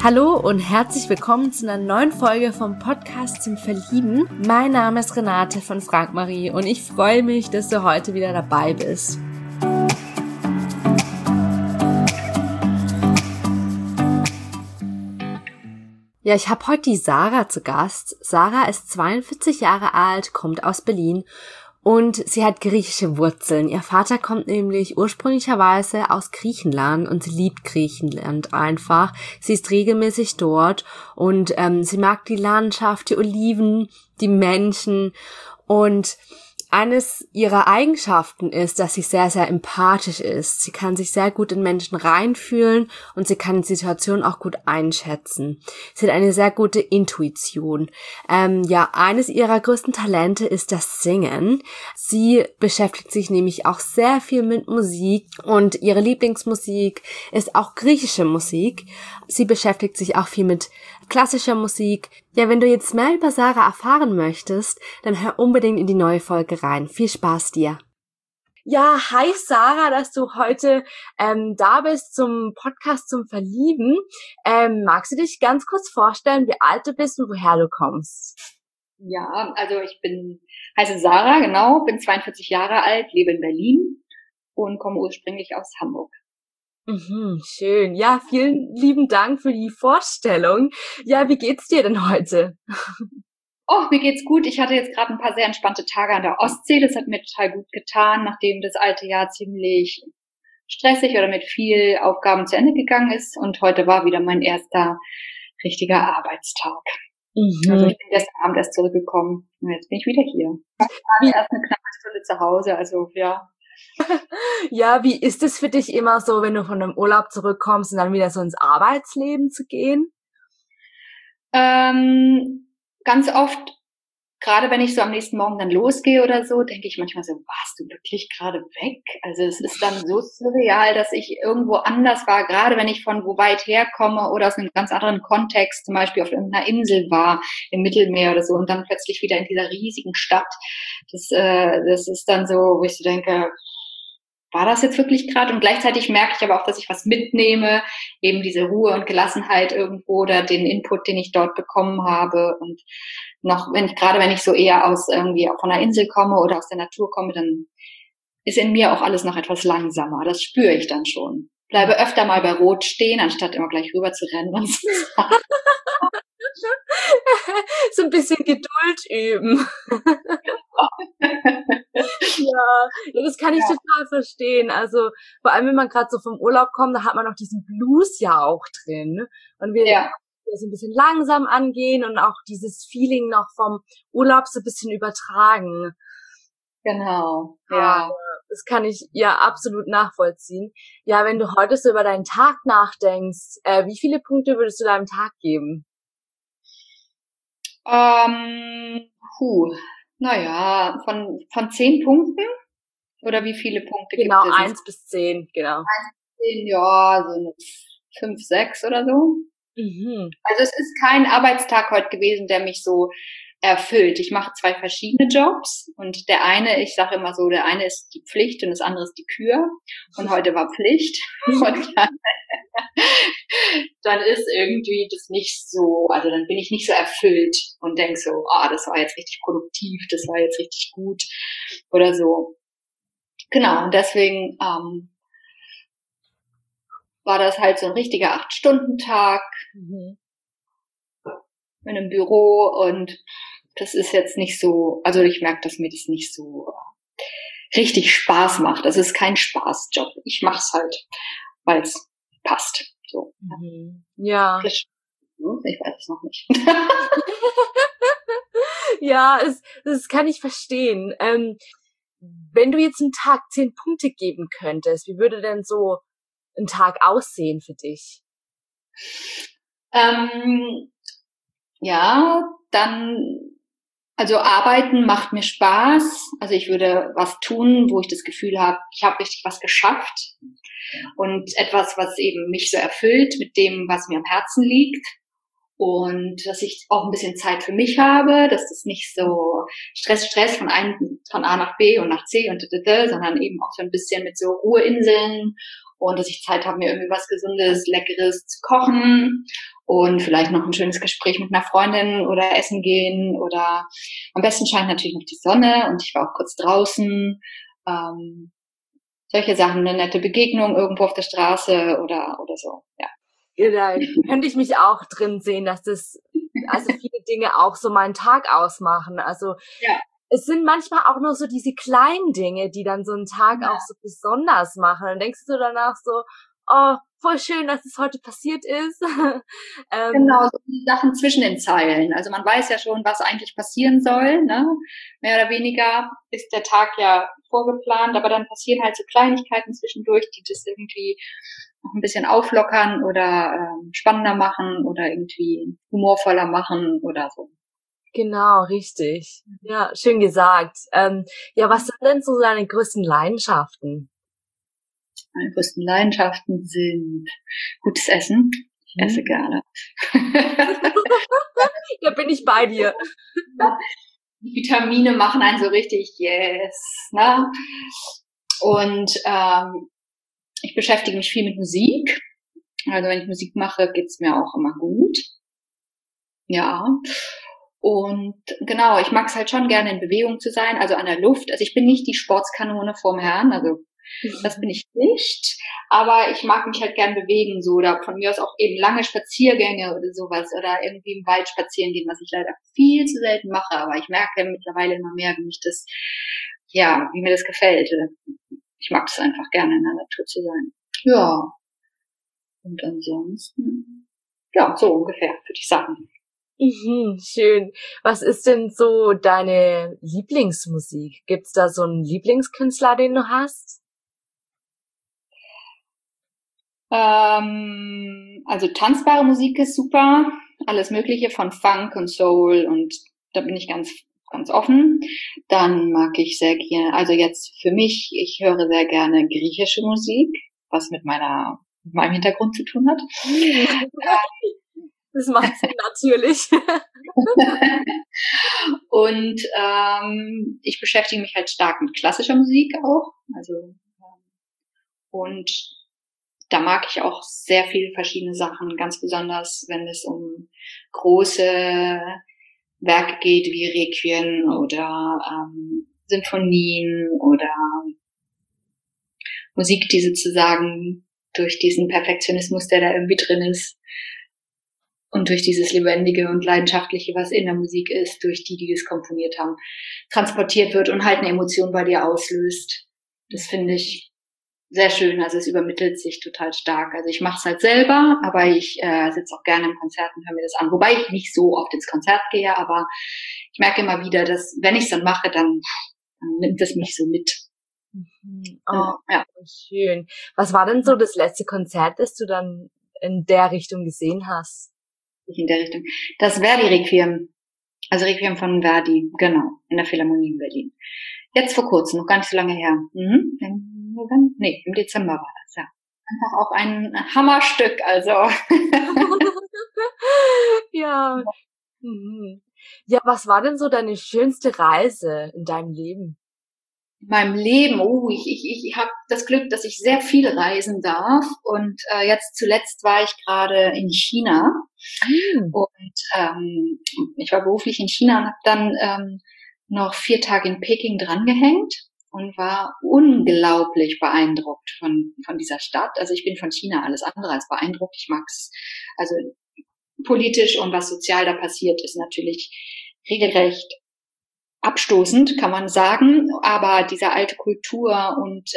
Hallo und herzlich willkommen zu einer neuen Folge vom Podcast zum Verlieben. Mein Name ist Renate von Frank Marie und ich freue mich, dass du heute wieder dabei bist. Ja, ich habe heute die Sarah zu Gast. Sarah ist 42 Jahre alt, kommt aus Berlin und sie hat griechische Wurzeln. Ihr Vater kommt nämlich ursprünglicherweise aus Griechenland und sie liebt Griechenland einfach. Sie ist regelmäßig dort und sie mag die Landschaft, die Oliven, die Menschen und eines ihrer Eigenschaften ist, dass sie sehr, sehr empathisch ist. Sie kann sich sehr gut in Menschen reinfühlen und sie kann Situationen auch gut einschätzen. Sie hat eine sehr gute Intuition. Eines ihrer größten Talente ist das Singen. Sie beschäftigt sich nämlich auch sehr viel mit Musik und ihre Lieblingsmusik ist auch griechische Musik. Sie beschäftigt sich auch viel mit klassischer Musik. Ja, wenn du jetzt mehr über Sarah erfahren möchtest, dann hör unbedingt in die neue Folge rein. Viel Spaß dir. Ja, hi Sarah, dass du heute da bist zum Podcast zum Verlieben. Magst du dich ganz kurz vorstellen, wie alt du bist und woher du kommst? Ja, also heiße Sarah, genau, bin 42 Jahre alt, lebe in Berlin und komme ursprünglich aus Hamburg. Schön. Ja, vielen lieben Dank für die Vorstellung. Ja, wie geht's dir denn heute? Oh, mir geht's gut. Ich hatte jetzt gerade ein paar sehr entspannte Tage an der Ostsee. Das hat mir total gut getan, nachdem das alte Jahr ziemlich stressig oder mit viel Aufgaben zu Ende gegangen ist. Und heute war wieder mein erster richtiger Arbeitstag. Also ich bin gestern Abend erst zurückgekommen und jetzt bin ich wieder hier. Ich war erst eine knappe Stunde zu Hause, also ja. Ja, wie ist es für dich immer so, wenn du von einem Urlaub zurückkommst und dann wieder so ins Arbeitsleben zu gehen? Ganz oft, gerade wenn ich so am nächsten Morgen dann losgehe oder so, denke ich manchmal so, warst du wirklich gerade weg? Also es ist dann so surreal, dass ich irgendwo anders war, gerade wenn ich von wo weit herkomme oder aus einem ganz anderen Kontext, zum Beispiel auf irgendeiner Insel war, im Mittelmeer oder so, und dann plötzlich wieder in dieser riesigen Stadt. Das ist dann so, wo ich so denke, war das jetzt wirklich gerade? Und gleichzeitig merke ich aber auch, dass ich was mitnehme, eben diese Ruhe und Gelassenheit irgendwo oder den Input, den ich dort bekommen habe. Und noch, wenn ich so eher aus irgendwie auch von der Insel komme oder aus der Natur komme, dann ist in mir auch alles noch etwas langsamer. Das spüre ich dann schon. Bleibe öfter mal bei Rot stehen, anstatt immer gleich rüber zu rennen und so. So ein bisschen Geduld üben. Ja, das kann ich total verstehen. Also vor allem, wenn man gerade so vom Urlaub kommt, da hat man noch diesen Blues ja auch drin. Und wir so ein bisschen langsam angehen und auch dieses Feeling noch vom Urlaub so ein bisschen übertragen. Genau, ja. Das kann ich ja absolut nachvollziehen. Ja, wenn du heute so über deinen Tag nachdenkst, wie viele Punkte würdest du deinem Tag geben? Naja, von 10 Punkten? Oder wie viele Punkte gibt es? Genau, 1 bis 10, genau. 1 bis 10, ja, so 5, 6 oder so. Also es ist kein Arbeitstag heute gewesen, der mich so erfüllt. Ich mache 2 verschiedene Jobs und der eine, ich sage immer so, der eine ist die Pflicht und das andere ist die Kür. Und heute war Pflicht. Und dann ist irgendwie das nicht so, also dann bin ich nicht so erfüllt und denk so, das war jetzt richtig produktiv, das war jetzt richtig gut oder so. Genau, und deswegen war das halt so ein richtiger 8-Stunden-Tag in einem Büro und das ist jetzt nicht so, also ich merke, dass mir das nicht so richtig Spaß macht. Das ist kein Spaßjob. Ich mache es halt, weil es passt. So. Ja. Ich weiß es noch nicht. Ja, das kann ich verstehen. Wenn du jetzt einen Tag 10 Punkte geben könntest, wie würde denn so ein Tag aussehen für dich? Also arbeiten macht mir Spaß. Also ich würde was tun, wo ich das Gefühl habe, ich habe richtig was geschafft und etwas, was eben mich so erfüllt mit dem, was mir am Herzen liegt. Und dass ich auch ein bisschen Zeit für mich habe, dass das nicht so Stress von einem von A nach B und nach C und sondern eben auch so ein bisschen mit so Ruheinseln und dass ich Zeit habe, mir irgendwie was Gesundes, Leckeres zu kochen und vielleicht noch ein schönes Gespräch mit einer Freundin oder essen gehen oder am besten scheint natürlich noch die Sonne und ich war auch kurz draußen. Solche Sachen, eine nette Begegnung irgendwo auf der Straße oder so, ja. Ja, da könnte ich mich auch drin sehen, dass das, also viele Dinge auch so meinen Tag ausmachen. Also ja. Es sind manchmal auch nur so diese kleinen Dinge, die dann so einen Tag auch so besonders machen. Dann denkst du danach so, oh, voll schön, dass es heute passiert ist. Genau, so die Sachen zwischen den Zeilen. Also man weiß ja schon, was eigentlich passieren soll, ne? Mehr oder weniger ist der Tag ja vorgeplant, aber dann passieren halt so Kleinigkeiten zwischendurch, die das irgendwie noch ein bisschen auflockern oder spannender machen oder irgendwie humorvoller machen oder so. Genau, richtig. Ja, schön gesagt. Ja, was sind denn so deine größten Leidenschaften? Meine größten Leidenschaften sind gutes Essen. Ich esse gerne. Da bin ich bei dir. Die Vitamine machen einen so richtig yes, ne? Und ich beschäftige mich viel mit Musik. Also wenn ich Musik mache, geht's mir auch immer gut. Ja. Und genau, ich mag es halt schon gerne in Bewegung zu sein, also an der Luft. Also ich bin nicht die Sportskanone vorm Herrn, also das bin ich nicht. Aber ich mag mich halt gern bewegen, so, oder von mir aus auch eben lange Spaziergänge oder sowas oder irgendwie im Wald spazieren gehen, was ich leider viel zu selten mache. Aber ich merke mittlerweile immer mehr, wie mir das gefällt. Ich mag es einfach gerne, in der Natur zu sein. Ja. Und ansonsten, ja, so ungefähr, würde ich sagen. Schön. Was ist denn so deine Lieblingsmusik? Gibt's da so einen Lieblingskünstler, den du hast? Also tanzbare Musik ist super. Alles Mögliche von Funk und Soul und da bin ich ganz offen. Dann mag ich sehr gerne, also jetzt für mich, ich höre sehr gerne griechische Musik, was mit meinem Hintergrund zu tun hat. Das macht Sinn, natürlich. Und ich beschäftige mich halt stark mit klassischer Musik auch. Also und da mag ich auch sehr viele verschiedene Sachen, ganz besonders, wenn es um große Werke geht wie Requiem oder Sinfonien oder Musik, die sozusagen durch diesen Perfektionismus, der da irgendwie drin ist, und durch dieses Lebendige und Leidenschaftliche, was in der Musik ist, durch die das komponiert haben, transportiert wird und halt eine Emotion bei dir auslöst. Das finde ich sehr schön. Also es übermittelt sich total stark. Also ich mache es halt selber, aber ich sitze auch gerne im Konzert und höre mir das an. Wobei ich nicht so oft ins Konzert gehe, aber ich merke immer wieder, dass wenn ich es dann mache, dann nimmt es mich so mit. Oh, ja, schön. Was war denn so das letzte Konzert, das du dann in der Richtung gesehen hast? In der Richtung. Das Verdi-Requiem. Also Requiem von Verdi, genau, in der Philharmonie in Berlin. Jetzt vor kurzem, noch gar nicht so lange her. Im Dezember war das, ja. Einfach auch ein Hammerstück, also. Ja. Ja, was war denn so deine schönste Reise in deinem Leben? In meinem Leben, ich habe das Glück, dass ich sehr viel reisen darf und jetzt zuletzt war ich gerade in China und ich war beruflich in China und habe dann noch 4 Tage in Peking drangehängt und war unglaublich beeindruckt von dieser Stadt. Also ich bin von China alles andere als beeindruckt. Ich mag's, also politisch und was sozial da passiert, ist natürlich regelrecht abstoßend, kann man sagen, aber diese alte Kultur und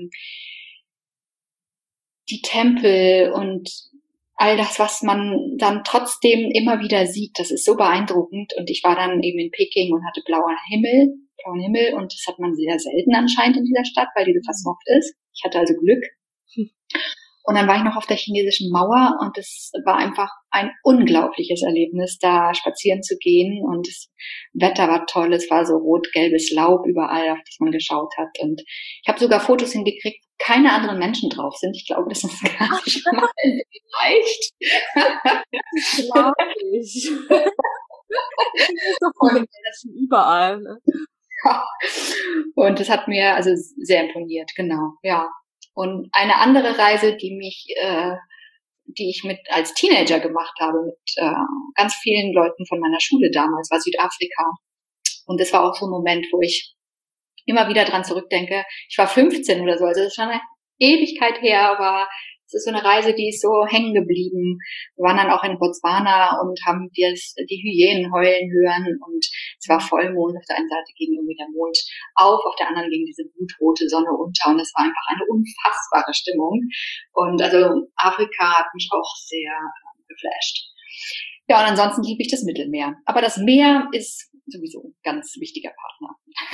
die Tempel und all das, was man dann trotzdem immer wieder sieht, das ist so beeindruckend. Und ich war dann eben in Peking und hatte blauen Himmel und das hat man sehr selten anscheinend in dieser Stadt, weil die so versmoggt ist. Ich hatte also Glück. Und dann war ich noch auf der chinesischen Mauer und es war einfach ein unglaubliches Erlebnis, da spazieren zu gehen und das Wetter war toll, es war so rot-gelbes Laub überall, auf das man geschaut hat und ich habe sogar Fotos hingekriegt, wo keine anderen Menschen drauf sind. Ich glaube, das ist gar nicht mal leicht. Das glaube ich. Das ist doch überall, ne? Und das hat mir also sehr imponiert, genau, ja. Und eine andere Reise, die ich mit als Teenager gemacht habe, mit ganz vielen Leuten von meiner Schule damals, war Südafrika. Und das war auch so ein Moment, wo ich immer wieder dran zurückdenke. Ich war 15 oder so, also das ist schon eine Ewigkeit her, aber es ist so eine Reise, die ist so hängen geblieben. Wir waren dann auch in Botswana und haben die Hyänen heulen hören und es war Vollmond. Auf der einen Seite ging irgendwie der Mond auf der anderen ging diese blutrote Sonne unter und es war einfach eine unfassbare Stimmung. Und also Afrika hat mich auch sehr geflasht. Ja, und ansonsten liebe ich das Mittelmeer. Aber das Meer ist sowieso ein ganz wichtiger Partner.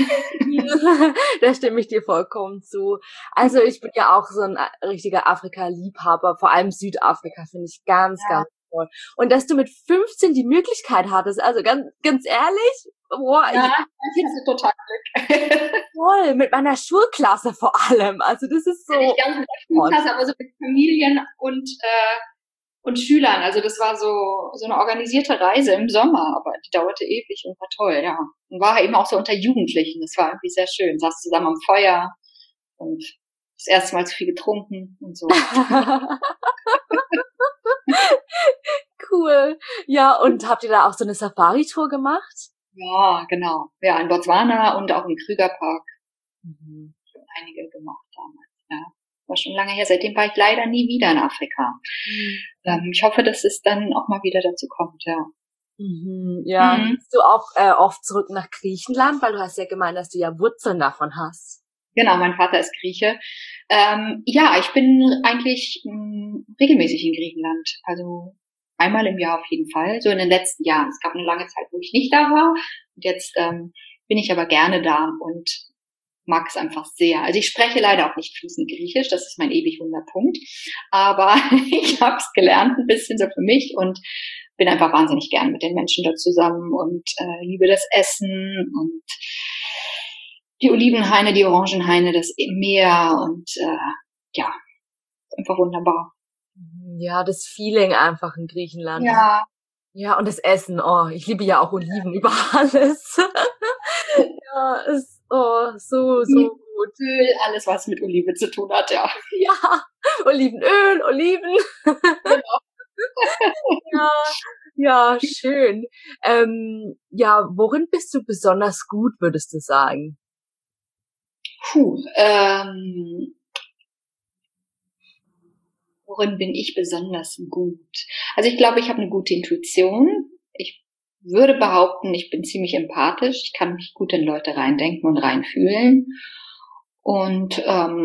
Da stimme ich dir vollkommen zu. Also ich bin ja auch so ein richtiger Afrika-Liebhaber, vor allem Südafrika finde ich ganz toll. Und dass du mit 15 die Möglichkeit hattest, also ganz ehrlich, boah, ja, ich hatte total Glück. Toll, mit meiner Schulklasse vor allem. Also das ist so. Nicht ganz mit der Schulklasse, aber so mit Familien und Schülern. Also das war so eine organisierte Reise im Sommer, aber die dauerte ewig und war toll, ja. Und war eben auch so unter Jugendlichen. Das war irgendwie sehr schön. Saß zusammen am Feuer und das erste Mal zu viel getrunken und so. Cool. Ja, und habt ihr da auch so eine Safari-Tour gemacht? Ja, genau. Ja, in Botswana und auch im Krügerpark. Schon einige gemacht damals, ja. War schon lange her. Seitdem war ich leider nie wieder in Afrika. Ich hoffe, dass es dann auch mal wieder dazu kommt, ja. Ja, gehst du auch oft zurück nach Griechenland, weil du hast ja gemeint, dass du ja Wurzeln davon hast. Genau, mein Vater ist Grieche. Ja, ich bin eigentlich regelmäßig in Griechenland. Also einmal im Jahr auf jeden Fall. So in den letzten Jahren. Es gab eine lange Zeit, wo ich nicht da war. Und jetzt bin ich aber gerne da und mag es einfach sehr. Also ich spreche leider auch nicht fließend Griechisch, das ist mein ewig Wunderpunkt. Aber ich habe es gelernt, ein bisschen so für mich und bin einfach wahnsinnig gern mit den Menschen da zusammen und liebe das Essen und die Olivenhaine, die Orangenhaine, das Meer und ja, einfach wunderbar. Ja, das Feeling einfach in Griechenland. Ja. Ja, und das Essen. Oh, ich liebe ja auch Oliven über alles. Ja, ist so gut. Öl, alles was mit Olive zu tun hat, ja. Ja, Olivenöl, Oliven. Genau. Ja, schön. Ja, worin bist du besonders gut, würdest du sagen? Worin bin ich besonders gut? Also ich glaube, ich habe eine gute Intuition. Ich würde behaupten, ich bin ziemlich empathisch. Ich kann mich gut in Leute reindenken und reinfühlen und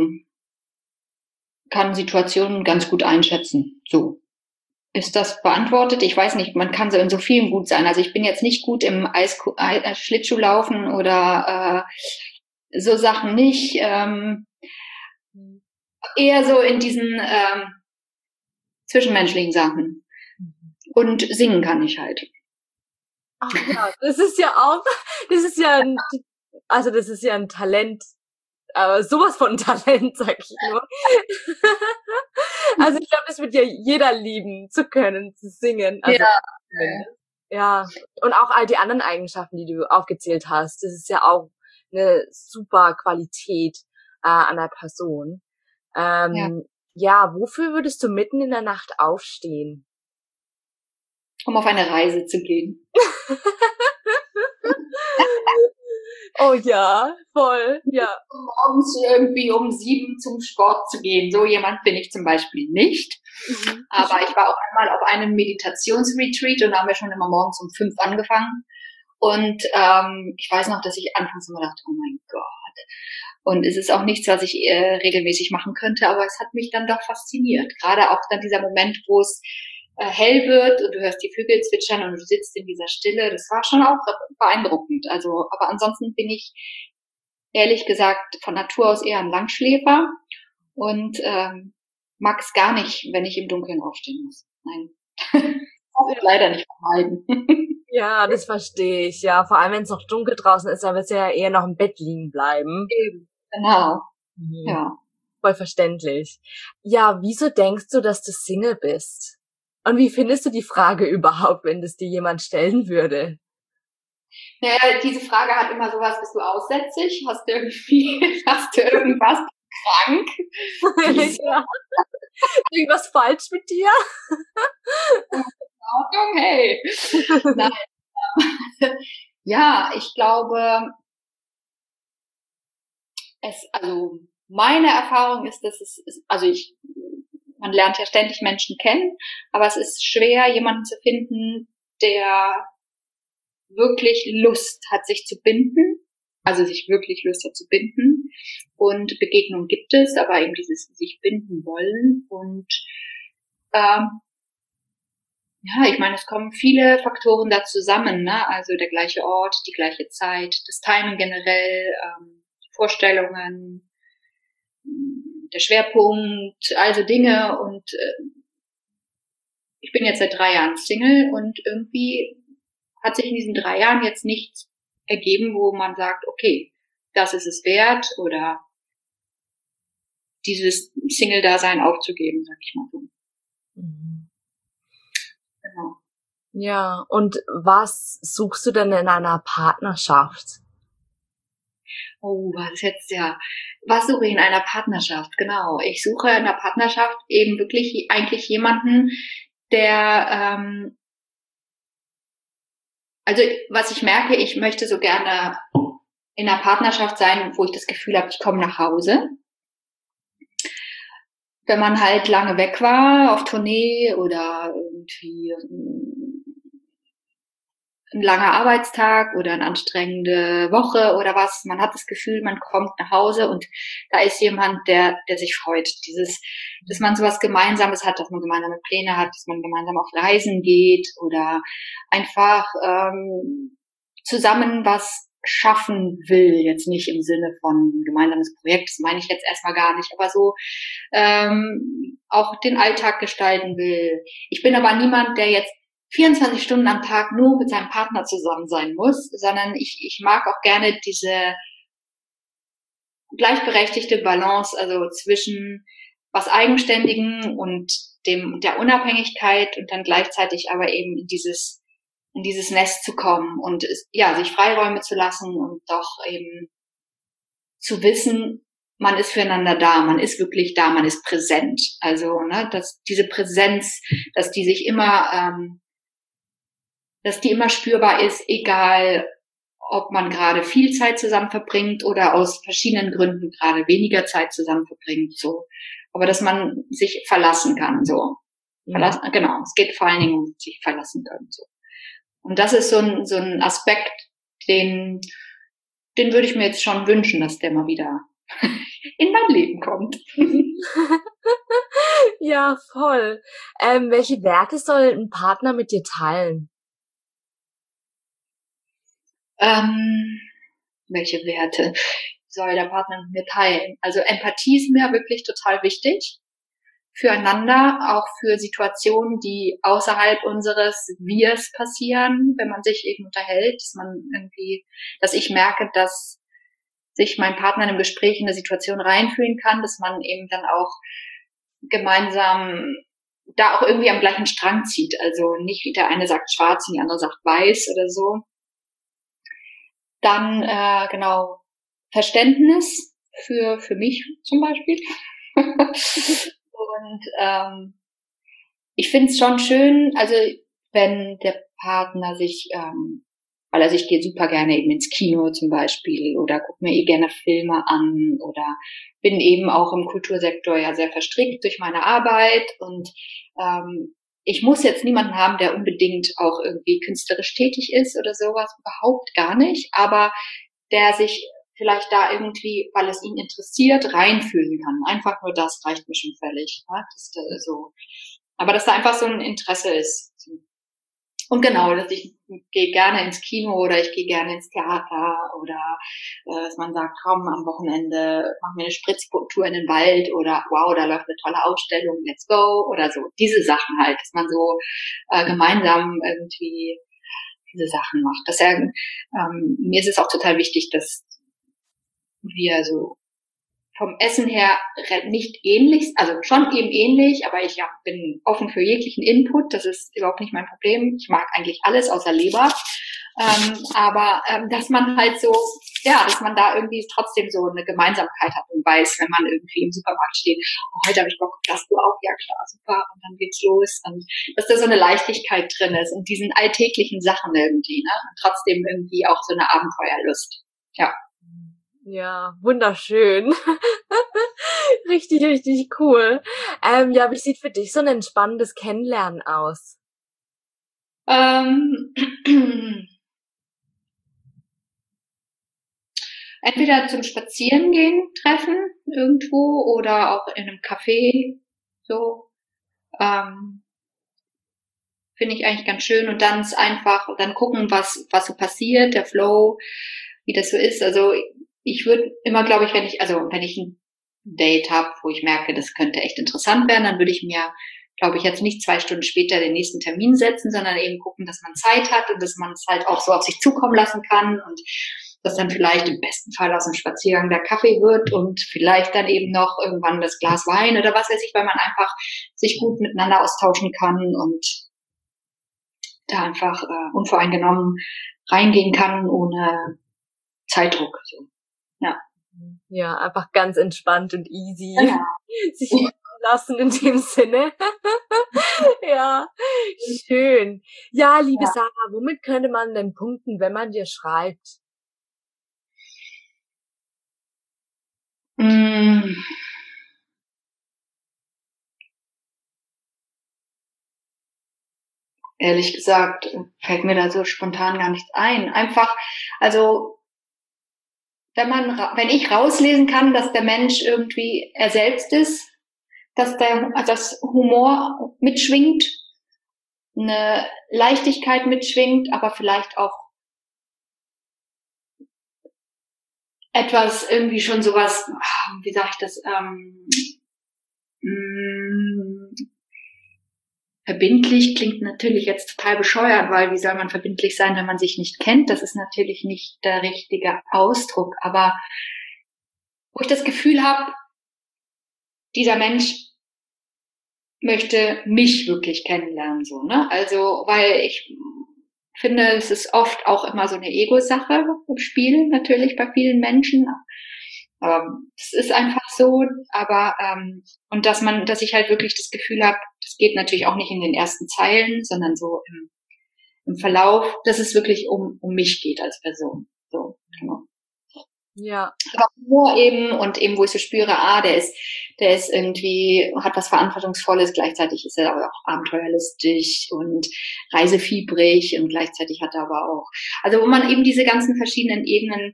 kann Situationen ganz gut einschätzen. So. Ist das beantwortet? Ich weiß nicht, man kann so in so vielen gut sein. Also ich bin jetzt nicht gut im Schlittschuhlaufen oder so Sachen nicht. Eher so in diesen zwischenmenschlichen Sachen. Und singen kann ich halt. Ach ja, das ist ja ein Talent, aber sowas von Talent, sag ich nur. Also ich glaube, das wird ja jeder lieben, zu können, zu singen. Also, ja. Und auch all die anderen Eigenschaften, die du aufgezählt hast, das ist ja auch eine super Qualität an der Person. Ja, wofür würdest du mitten in der Nacht aufstehen? Um auf eine Reise zu gehen. Oh ja, voll, ja. Morgens irgendwie um 7 zum Sport zu gehen. So jemand bin ich zum Beispiel nicht. Aber ich war auch einmal auf einem Meditationsretreat und da haben wir schon immer morgens um 5 angefangen. Und ich weiß noch, dass ich anfangs immer dachte, oh mein Gott. Und es ist auch nichts, was ich regelmäßig machen könnte, aber es hat mich dann doch fasziniert. Gerade auch dann dieser Moment, wo es hell wird und du hörst die Vögel zwitschern und du sitzt in dieser Stille, das war schon auch beeindruckend. Also, aber ansonsten bin ich ehrlich gesagt von Natur aus eher ein Langschläfer und mag es gar nicht, wenn ich im Dunkeln aufstehen muss. Nein, kann ich leider nicht vermeiden. Ja, das verstehe ich. Ja, vor allem wenn es noch dunkel draußen ist, dann wirst du ja eher noch im Bett liegen bleiben. Eben, genau. Ja. Voll verständlich. Ja, wieso denkst du, dass du Single bist? Und wie findest du die Frage überhaupt, wenn das dir jemand stellen würde? Naja, diese Frage hat immer sowas, bist du aussätzig? Hast du irgendwas krank? Ja. Irgendwas falsch mit dir? Ordnung, hey. Nein. Ja, ich glaube, also meine Erfahrung ist, dass man lernt ja ständig Menschen kennen, aber es ist schwer, jemanden zu finden, der wirklich Lust hat, sich zu binden, also sich wirklich Lust hat zu binden. Und Begegnungen gibt es, aber eben dieses sich binden wollen. Und ja, ich meine, es kommen viele Faktoren da zusammen, ne? Also der gleiche Ort, die gleiche Zeit, das Timing generell, die Vorstellungen, der Schwerpunkt, also Dinge. Und ich bin jetzt seit 3 Jahren Single und irgendwie hat sich in diesen 3 Jahren jetzt nichts ergeben, wo man sagt, okay, das ist es wert oder dieses Single-Dasein aufzugeben, sag ich mal so. Mhm. Genau. Ja, und was suchst du denn in einer Partnerschaft? Oh, was suche ich in einer Partnerschaft? Genau, ich suche in einer Partnerschaft eben wirklich eigentlich jemanden, der, also was ich merke, ich möchte so gerne in einer Partnerschaft sein, wo ich das Gefühl habe, ich komme nach Hause. Wenn man halt lange weg war, auf Tournee oder irgendwie ein langer Arbeitstag oder eine anstrengende Woche oder was, man hat das Gefühl, man kommt nach Hause und da ist jemand, der sich freut. Dass man sowas Gemeinsames hat, dass man gemeinsame Pläne hat, dass man gemeinsam auf Reisen geht oder einfach zusammen was schaffen will, jetzt nicht im Sinne von gemeinsames Projekt, das meine ich jetzt erstmal gar nicht, aber so auch den Alltag gestalten will. Ich bin aber niemand, der jetzt 24 Stunden am Tag nur mit seinem Partner zusammen sein muss, sondern ich mag auch gerne diese gleichberechtigte Balance, also zwischen was Eigenständigen und der Unabhängigkeit und dann gleichzeitig aber eben in dieses Nest zu kommen und sich Freiräume zu lassen und doch eben zu wissen, man ist füreinander da, man ist wirklich da, man ist präsent. Also, ne, dass diese Präsenz, dass die immer spürbar ist, egal ob man gerade viel Zeit zusammen verbringt oder aus verschiedenen Gründen gerade weniger Zeit zusammen verbringt, so. Aber dass man sich verlassen kann, so. Genau, es geht vor allen Dingen um sich verlassen können, so. Und das ist so ein Aspekt, den würde ich mir jetzt schon wünschen, dass der mal wieder in mein Leben kommt. Ja, voll. Welche Werte soll ein Partner mit dir teilen? Welche Werte soll der Partner mit mir teilen? Also Empathie ist mir wirklich total wichtig. Füreinander, auch für Situationen, die außerhalb unseres Wirs passieren, wenn man sich eben unterhält, dass ich merke, dass sich mein Partner in einem Gespräch in eine Situation reinfühlen kann, dass man eben dann auch gemeinsam da auch irgendwie am gleichen Strang zieht. Also nicht der eine sagt schwarz und die andere sagt weiß oder so. Dann, genau, Verständnis für mich zum Beispiel. Und ich finde es schon schön, also wenn der Partner sich, also ich gehe super gerne eben ins Kino zum Beispiel oder gucke mir gerne Filme an oder bin eben auch im Kultursektor ja sehr verstrickt durch meine Arbeit und ich muss jetzt niemanden haben, der unbedingt auch irgendwie künstlerisch tätig ist oder sowas, überhaupt gar nicht, aber der sich vielleicht da irgendwie, weil es ihn interessiert, reinfühlen kann. Einfach nur das reicht mir schon völlig. Ne? So. Aber dass da einfach so ein Interesse ist. Und genau, dass ich gehe gerne ins Kino oder ich gehe gerne ins Theater oder dass man sagt, komm, am Wochenende machen wir eine Spritztour in den Wald oder wow, da läuft eine tolle Ausstellung, let's go oder so. Diese Sachen halt, dass man so gemeinsam irgendwie diese Sachen macht. Mir ist es auch total wichtig, dass wir so vom Essen her nicht ähnlich, also schon eben ähnlich, aber ich bin offen für jeglichen Input, das ist überhaupt nicht mein Problem. Ich mag eigentlich alles außer Leber. Aber dass man halt so, ja, dass man da irgendwie trotzdem so eine Gemeinsamkeit hat und weiß, wenn man irgendwie im Supermarkt steht, oh, heute habe ich Bock, das du auch, ja klar, super, und dann geht's los. Und dass da so eine Leichtigkeit drin ist und diesen alltäglichen Sachen irgendwie, ne? Und trotzdem irgendwie auch so eine Abenteuerlust. Ja. Ja, wunderschön. Richtig, richtig cool. Ja, wie sieht für dich so ein entspannendes Kennenlernen aus? Entweder zum Spazierengehen treffen irgendwo oder auch in einem Café, so, finde ich eigentlich ganz schön. Und dann ist einfach, dann gucken, was so passiert, der Flow, wie das so ist. Also ich würde immer, glaube ich, wenn ich ein Date habe, wo ich merke, das könnte echt interessant werden, dann würde ich mir, glaube ich, jetzt nicht 2 Stunden später den nächsten Termin setzen, sondern eben gucken, dass man Zeit hat und dass man es halt auch so auf sich zukommen lassen kann und dass dann vielleicht im besten Fall aus dem Spaziergang der Kaffee wird und vielleicht dann eben noch irgendwann das Glas Wein oder was weiß ich, weil man einfach sich gut miteinander austauschen kann und da einfach unvoreingenommen reingehen kann ohne Zeitdruck. So. Ja. Ja, einfach ganz entspannt und easy. Ja. Sich lassen in dem Sinne. Ja, schön. Ja, liebe Sarah, womit könnte man denn punkten, wenn man dir schreibt? Ehrlich gesagt, fällt mir da so spontan gar nichts ein. Einfach, also wenn ich rauslesen kann, dass der Mensch irgendwie er selbst ist, dass das Humor mitschwingt, eine Leichtigkeit mitschwingt, aber vielleicht auch etwas irgendwie schon sowas, wie sage ich das, verbindlich klingt natürlich jetzt total bescheuert, weil wie soll man verbindlich sein, wenn man sich nicht kennt? Das ist natürlich nicht der richtige Ausdruck, aber wo ich das Gefühl habe, dieser Mensch möchte mich wirklich kennenlernen, so, ne? Also, weil ich finde, es ist oft auch immer so eine Ego-Sache im Spiel, natürlich bei vielen Menschen. Es ist einfach so, aber und dass ich halt wirklich das Gefühl habe, das geht natürlich auch nicht in den ersten Zeilen, sondern so im Verlauf, dass es wirklich um mich geht als Person. So, genau. Ja. Aber nur eben wo ich so spüre, der ist irgendwie, hat was Verantwortungsvolles, gleichzeitig ist er aber auch abenteuerlustig und reisefiebrig und gleichzeitig hat er aber auch, also wo man eben diese ganzen verschiedenen Ebenen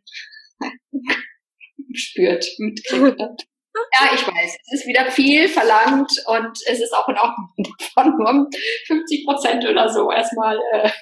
spürt, mitkriegt. Ja, ich weiß, es ist wieder viel verlangt und es ist auch in Ordnung davon nur 50% oder so erstmal.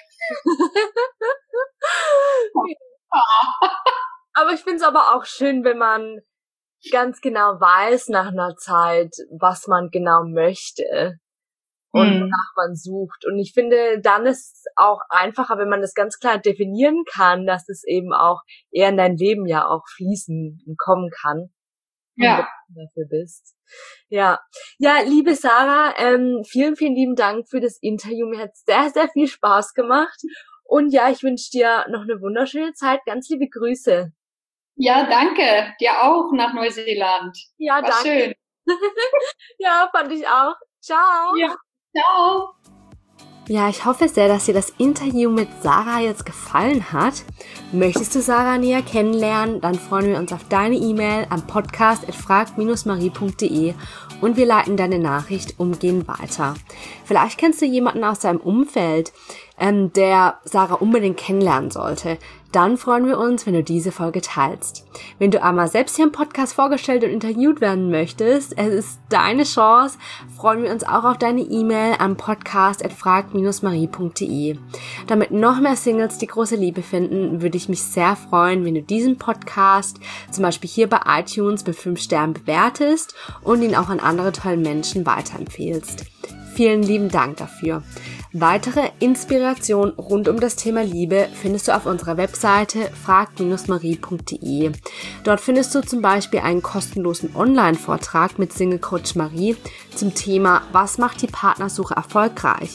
Aber ich finde es aber auch schön, wenn man ganz genau weiß nach einer Zeit, was man genau möchte und wonach man sucht. Und ich finde, dann ist es auch einfacher, wenn man das ganz klar definieren kann, dass es eben auch eher in dein Leben ja auch fließen und kommen kann. Ja. Wenn du dafür bist. Ja. Ja, liebe Sarah, vielen, vielen lieben Dank für das Interview. Mir hat sehr, sehr viel Spaß gemacht. Und ja, ich wünsche dir noch eine wunderschöne Zeit. Ganz liebe Grüße. Ja, danke. Dir auch nach Neuseeland. Ja, war danke. Schön. Ja, fand ich auch. Ciao. Ja, ciao. Ja, ich hoffe sehr, dass dir das Interview mit Sarah jetzt gefallen hat. Möchtest du Sarah näher kennenlernen? Dann freuen wir uns auf deine E-Mail am podcast@frag-marie.de und wir leiten deine Nachricht umgehend weiter. Vielleicht kennst du jemanden aus deinem Umfeld, der Sarah unbedingt kennenlernen sollte. Dann freuen wir uns, wenn du diese Folge teilst. Wenn du einmal selbst hier im Podcast vorgestellt und interviewt werden möchtest, es ist deine Chance, freuen wir uns auch auf deine E-Mail am podcast@frag-marie.de. Damit noch mehr Singles die große Liebe finden, würde ich mich sehr freuen, wenn du diesen Podcast zum Beispiel hier bei iTunes mit 5 Sternen bewertest und ihn auch an andere tolle Menschen weiterempfehlst. Vielen lieben Dank dafür. Weitere Inspiration rund um das Thema Liebe findest du auf unserer Webseite frag-marie.de. Dort findest du zum Beispiel einen kostenlosen Online-Vortrag mit Single Coach Marie zum Thema Was macht die Partnersuche erfolgreich?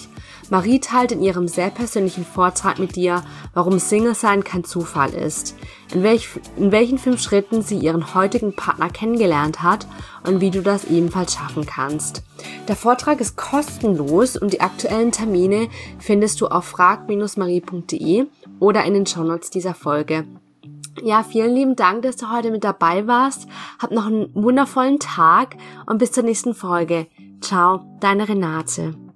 Marie teilt in ihrem sehr persönlichen Vortrag mit dir, warum Single-Sein kein Zufall ist, in welchen 5 Schritten sie ihren heutigen Partner kennengelernt hat und wie du das ebenfalls schaffen kannst. Der Vortrag ist kostenlos und die aktuellen Termine findest du auf frag-marie.de oder in den Shownotes dieser Folge. Ja, vielen lieben Dank, dass du heute mit dabei warst. Hab noch einen wundervollen Tag und bis zur nächsten Folge. Ciao, deine Renate.